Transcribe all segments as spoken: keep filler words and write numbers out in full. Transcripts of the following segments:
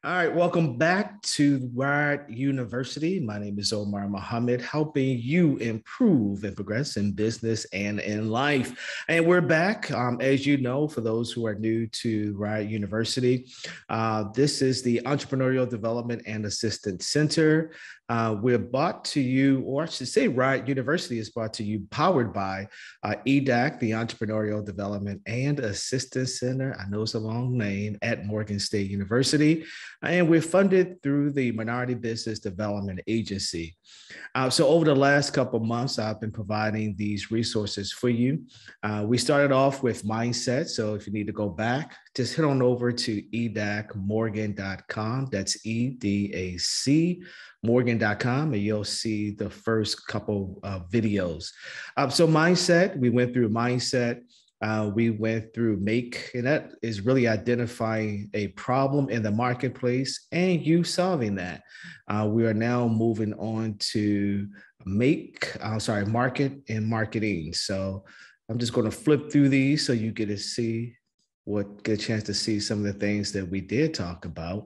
All right, welcome back to Wired University. My name is Omar Mohammed, helping you improve and progress in business and in life. And we're back. Um, as you know, for those who are new to Wired University, uh, this is the Entrepreneurial Development and Assistance Center. Uh, we're brought to you, or I should say, Wired University is brought to you, powered by uh, E D A C, the Entrepreneurial Development and Assistance Center. I know it's a long name, at Morgan State University. And we're funded through the Minority Business Development Agency. Uh, so over the last couple of months, I've been providing these resources for you. Uh, we started off with Mindset. So if you need to go back, just head on over to e d a c morgan dot com. That's E D A C morgan dot com, and you'll see the first couple of videos. Uh, so Mindset, we went through Mindset. Uh, we went through Make, and that is really identifying a problem in the marketplace and you solving that. Uh, we are now moving on to Make, uh, sorry, Market and Marketing. So I'm just going to flip through these so you get to see what, get a chance to see some of the things that we did talk about.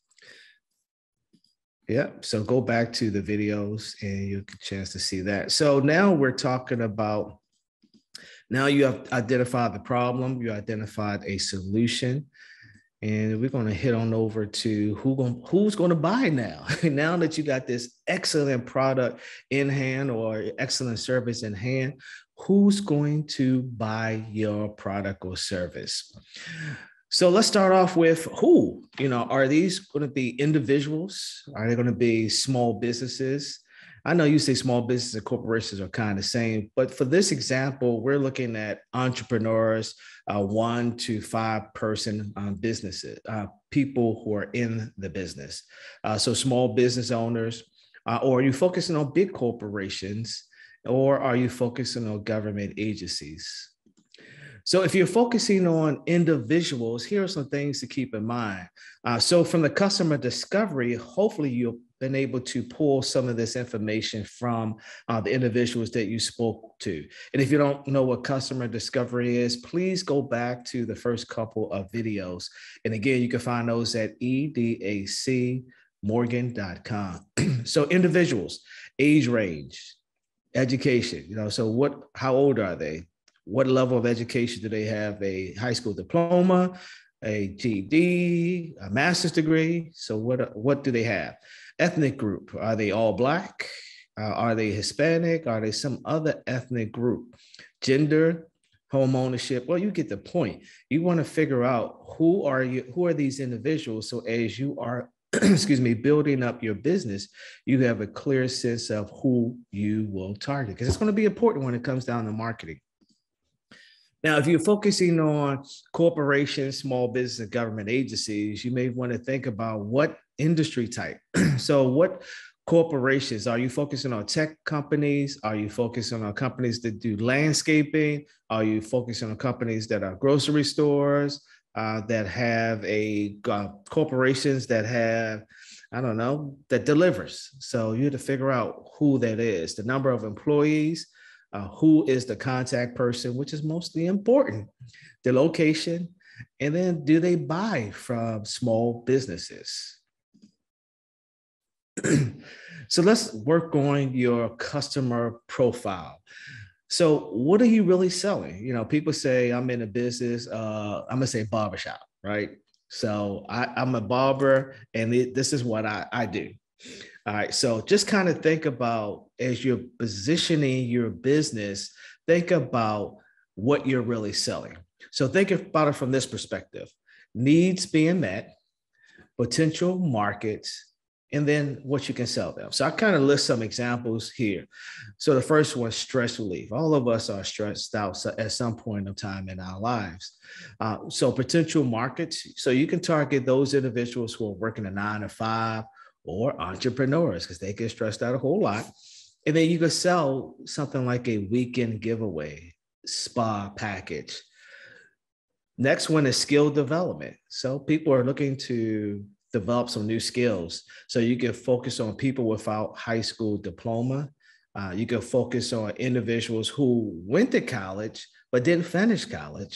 Yeah, so go back to the videos and you'll get a chance to see that. So now we're talking about Now you have identified the problem, you identified a solution, and we're going to hit on over to who going, who's going to buy now. Now that you got this excellent product in hand or excellent service in hand, who's going to buy your product or service? So let's start off with who. You know, are these going to be individuals? Are they going to be small businesses? I know you say small businesses and corporations are kind of the same, but for this example, we're looking at entrepreneurs, uh, one to five person um, businesses, uh, people who are in the business. Uh, so small business owners, uh, or are you focusing on big corporations, or are you focusing on government agencies? So if you're focusing on individuals, here are some things to keep in mind. Uh, so from the customer discovery, hopefully you'll been able to pull some of this information from uh, the individuals that you spoke to. And if you don't know what customer discovery is, please go back to the first couple of videos. And again, you can find those at e d a c morgan dot com. So individuals, age range, education, you know, so what, how old are they? What level of education do they have? A high school diploma, a G E D, a master's degree? So what, what do they have? Ethnic group, are they all Black? Uh, are they Hispanic? Are they some other ethnic group? Gender, home ownership? Well, you get the point. You want to figure out who are you, who are these individuals? So as you are, excuse me, building up your business, you have a clear sense of who you will target, because it's going to be important when it comes down to marketing. Now, if you're focusing on corporations, small business, and government agencies, you may want to think about what industry type. So what corporations, are you focusing on tech companies? Are you focusing on companies that do landscaping? Are you focusing on companies that are grocery stores, uh, that have a uh, corporations that have, I don't know, that delivers? So you have to figure out who that is, the number of employees, Uh, who is the contact person, which is mostly important, the location, and then do they buy from small businesses? So let's work on your customer profile. So what are you really selling? You know, people say I'm in a business, uh, I'm gonna say barbershop, right? So I, I'm a barber and it, this is what I, I do. All right, so just kind of think about, as you're positioning your business, think about what you're really selling. So think about it from this perspective: needs being met, potential markets, and then what you can sell them. So I kind of list some examples here. So the first one, stress relief. All of us are stressed out at some point of time in our lives. Uh, so potential markets, so you can target those individuals who are working a nine to five, or entrepreneurs, because they get stressed out a whole lot. And then you could sell something like a weekend giveaway, spa package. Next one is skill development. So people are looking to develop some new skills. So you can focus on people without high school diploma. Uh, you can focus on individuals who went to college but didn't finish college.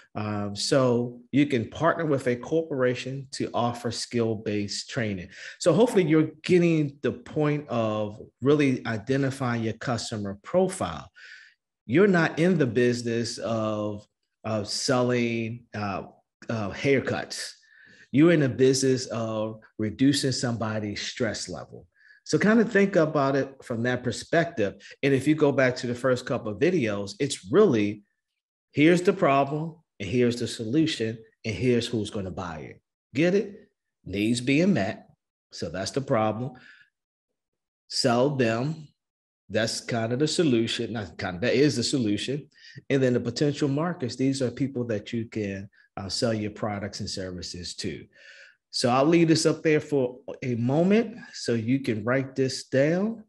Um, so you can partner with a corporation to offer skill-based training. So hopefully you're getting the point of really identifying your customer profile. You're not in the business of, of selling uh, uh, haircuts. You're in the business of reducing somebody's stress level. So kind of think about it from that perspective. And if you go back to the first couple of videos, it's really, here's the problem, and here's the solution, and here's who's going to buy it. Get it? Needs being met. So that's the problem. Sell them. That's kind of the solution. Not kind of, that is the solution. And then the potential markets, these are people that you can uh, sell your products and services to. So I'll leave this up there for a moment so you can write this down.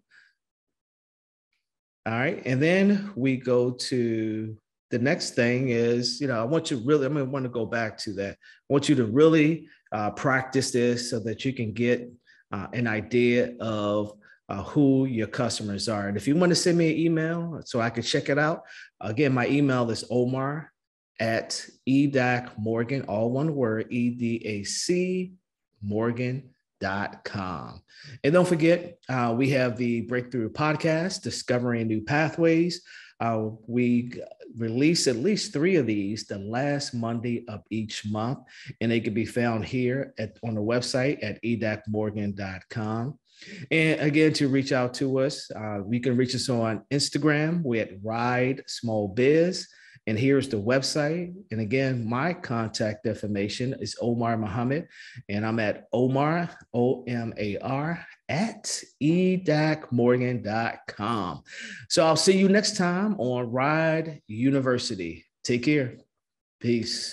All right. And then we go to the next thing is, you know, I want you really, I'm going to want to go back to that. I want you to really uh, practice this so that you can get uh, an idea of uh, who your customers are. And if you want to send me an email so I can check it out, again, my email is Omar at E D A C Morgan, all one word, E D A C Morgan dot com. And don't forget, uh, we have the Breakthrough Podcast, Discovering New Pathways. Uh, we release at least three of these the last Monday of each month, and they can be found here at, on the website at E D A C Morgan dot com. And again, to reach out to us, uh, we can reach us on Instagram. We're at Ride Small Biz. And here's the website. And again, my contact information is Omar Muhammad, and I'm at Omar, O M A R, at E D A C Morgan dot com. So I'll see you next time on Ride University. Take care. Peace.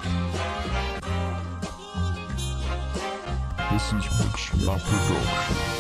This is Mixla Production.